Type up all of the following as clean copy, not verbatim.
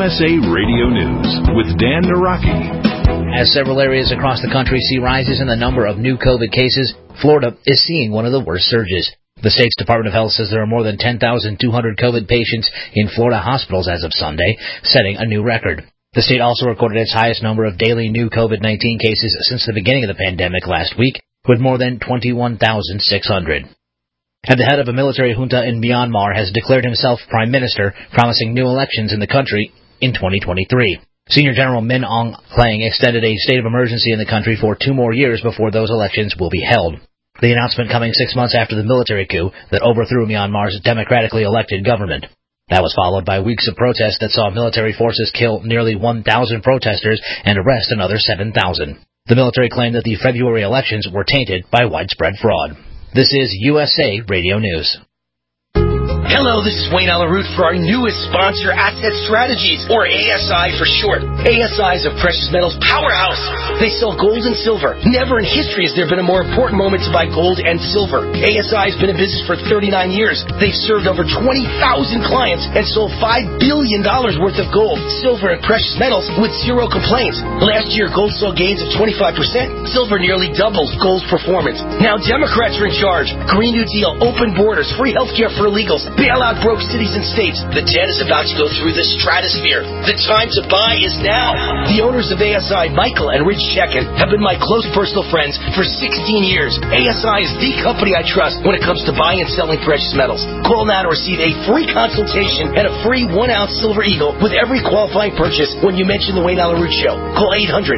USA Radio News with Dan Naraki. As several areas across the country see rises in the number of new COVID cases, Florida is seeing one of the worst surges. The state's Department of Health says there are more than 10,200 COVID patients in Florida hospitals as of Sunday, setting a new record. The state also recorded its highest number of daily new COVID-19 cases since the beginning of the pandemic last week, with more than 21,600. And the head of a military junta in Myanmar has declared himself prime minister, promising new elections in the country in 2023. Senior General Min Aung Hlaing extended a state of emergency in the country for 2 more years before those elections will be held. The announcement coming 6 months after the military coup that overthrew Myanmar's democratically elected government. That was followed by weeks of protests that saw military forces kill nearly 1,000 protesters and arrest another 7,000. The military claimed that the February elections were tainted by widespread fraud. This is USA Radio News. Hello, this is Wayne Alaroot for our newest sponsor, Asset Strategies, or ASI for short. ASI is a precious metals powerhouse. They sell gold and silver. Never in history has there been a more important moment to buy gold and silver. ASI has been in business for 39 years. They've served over 20,000 clients and sold $5 billion worth of gold, silver, and precious metals with 0 complaints. Last year, gold saw gains of 25%. Silver nearly doubled gold's performance. Now Democrats are in charge. Green New Deal, open borders, free healthcare for illegals, bailout broke cities and states. The debt is about to go through the stratosphere. The time to buy is now. The owners of ASI, Michael and Rich Chekin, have been my close personal friends for 16 years. ASI is the company I trust when it comes to buying and selling precious metals. Call now to receive a free consultation and a free 1-ounce Silver Eagle with every qualifying purchase when you mention the Wayne Alaroot Show. Call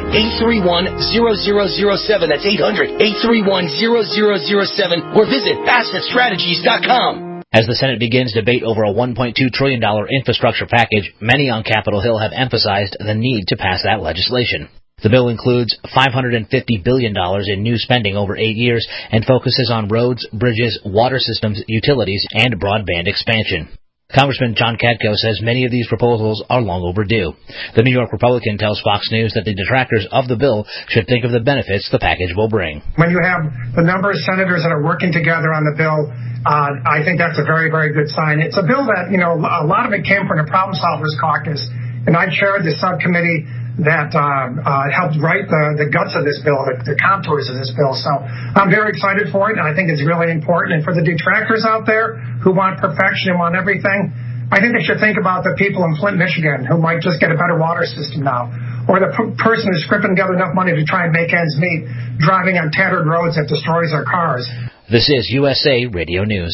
800-831-0007. That's 800-831-0007 or visit AssetStrategies.com. As the Senate begins debate over a $1.2 trillion infrastructure package, many on Capitol Hill have emphasized the need to pass that legislation. The bill includes $550 billion in new spending over 8 years and focuses on roads, bridges, water systems, utilities, and broadband expansion. Congressman John Katko says many of these proposals are long overdue. The New York Republican tells Fox News that the detractors of the bill should think of the benefits the package will bring. When you have the number of senators that are working together on the bill, I think that's a very, very good sign. It's a bill that, a lot of it came from the Problem Solvers Caucus, and I chaired the subcommittee that helped write the guts of this bill, the contours of this bill. So I'm very excited for it, and I think it's really important. And for the detractors out there who want perfection and want everything, I think they should think about the people in Flint, Michigan, who might just get a better water system now, or the person who's scraping together enough money to try and make ends meet, driving on tattered roads that destroys our cars. This is USA Radio News.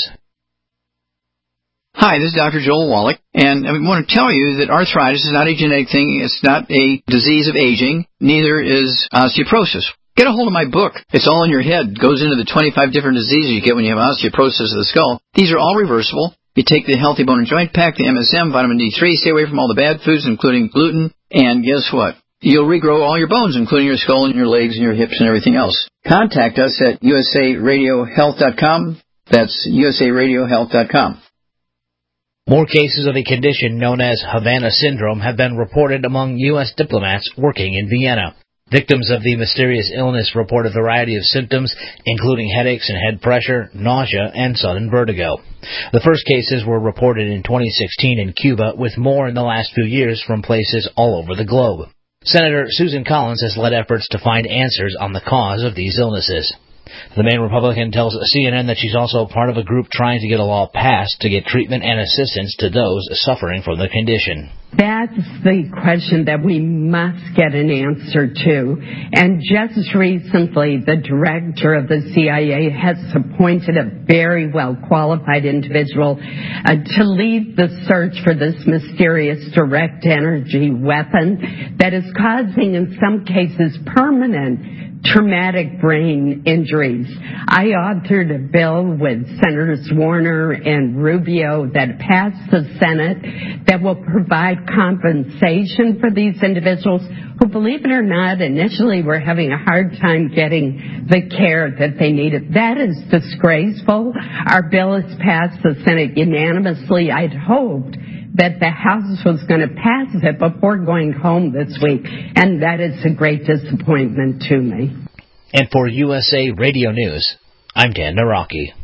Hi, this is Dr. Joel Wallach, and I want to tell you that arthritis is not a genetic thing. It's not a disease of aging. Neither is osteoporosis. Get a hold of my book. It's all in your head. It goes into the 25 different diseases you get when you have osteoporosis of the skull. These are all reversible. You take the Healthy Bone and Joint Pack, the MSM, vitamin D3, stay away from all the bad foods, including gluten, and guess what? You'll regrow all your bones, including your skull and your legs and your hips and everything else. Contact us at usaradiohealth.com. That's usaradiohealth.com. More cases of a condition known as Havana syndrome have been reported among U.S. diplomats working in Vienna. Victims of the mysterious illness report a variety of symptoms, including headaches and head pressure, nausea, and sudden vertigo. The first cases were reported in 2016 in Cuba, with more in the last few years from places all over the globe. Senator Susan Collins has led efforts to find answers on the cause of these illnesses. The Maine Republican tells CNN that she's also part of a group trying to get a law passed to get treatment and assistance to those suffering from the condition. That's the question that we must get an answer to. And just recently, the director of the CIA has appointed a very well-qualified individual to lead the search for this mysterious direct energy weapon that is causing, in some cases, permanent traumatic brain injuries. I authored a bill with Senators Warner and Rubio that passed the Senate that will provide compensation for these individuals who, believe it or not, initially were having a hard time getting the care that they needed. That is disgraceful. Our bill has passed the Senate unanimously. I'd hoped that the House was going to pass it before going home this week, and that is a great disappointment to me. And for USA Radio News, I'm Dan Naraki.